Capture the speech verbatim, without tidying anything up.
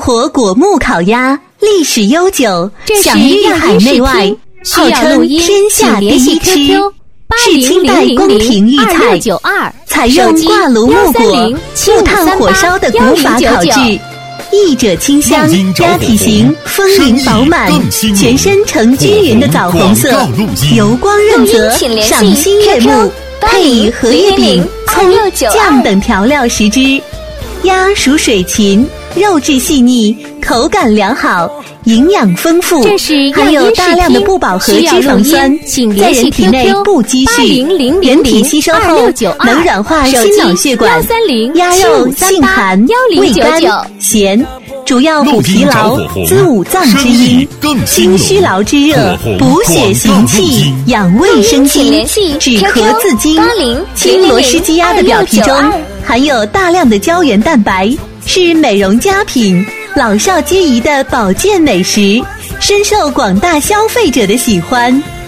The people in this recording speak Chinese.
活果木烤鸭，历史悠久，享誉海内外，号称天下第一吃，是清代宫廷御菜，采用挂炉木果、木炭火烧的古法烤制。益者清香，鸭体型丰盈饱满，全身呈均匀的枣红色，油光润泽，赏心悦目，配以荷叶饼、葱、酱等调料食之。鸭属水禽，肉质细腻，口感良好，营养丰富，含有大量的不饱和脂肪酸，在人体内不积蓄，人体吸收后能软化心脑血管。鸭肉性寒，味甘咸，主要补疲劳，滋五脏之阴，清虚劳之热，补血行气，养胃生津，止咳自津。青螺蛳鸡鸭的表皮中含有大量的胶原蛋白，是美容佳品，老少皆宜的保健美食，深受广大消费者的喜欢。